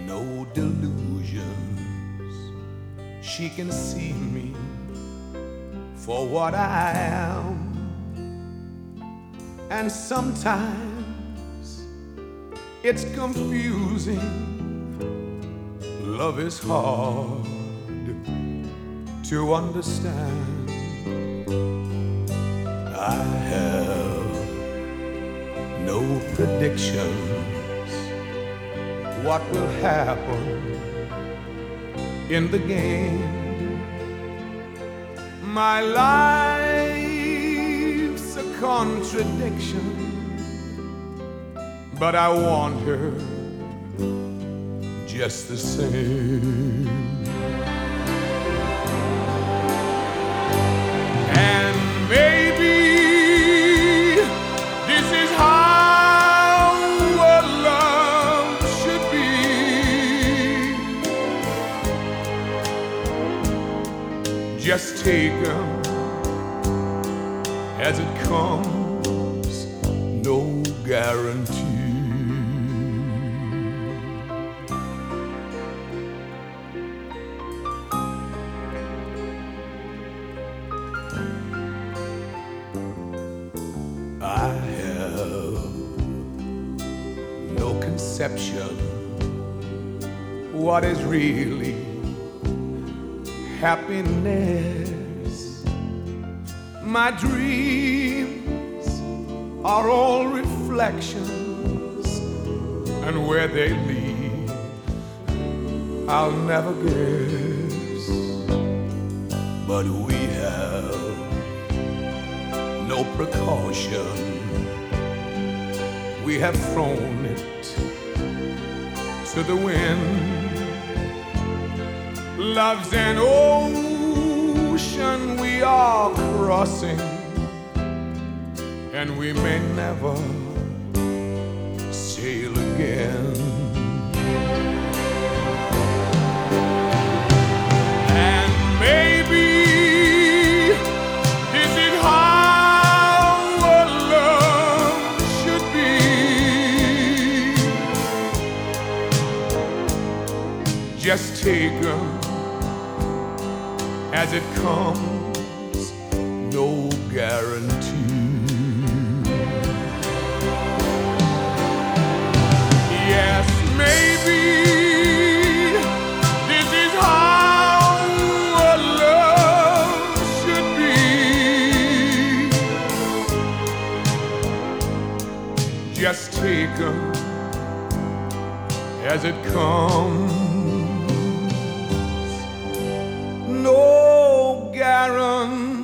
no delusions. She can see me for what I am. And sometimes it's confusing. Love is hard to understand. I have no predictions what will happen in the game. My life's a contradiction, but I want her just the same. And maybe this is how a love should be. Just take them as it comes, no guarantee. I have no conception what is really happiness. My dreams are all reflections, and where they lead I'll never guess. But we have no precaution. We have thrown it to the wind. Love's an ocean we are crossing, and we may never sail again. And maybe this is how a love should be. Just take her as it comes, no guarantee. Yes, maybe this is how a love should be. Just take her as it comes, no guarantee.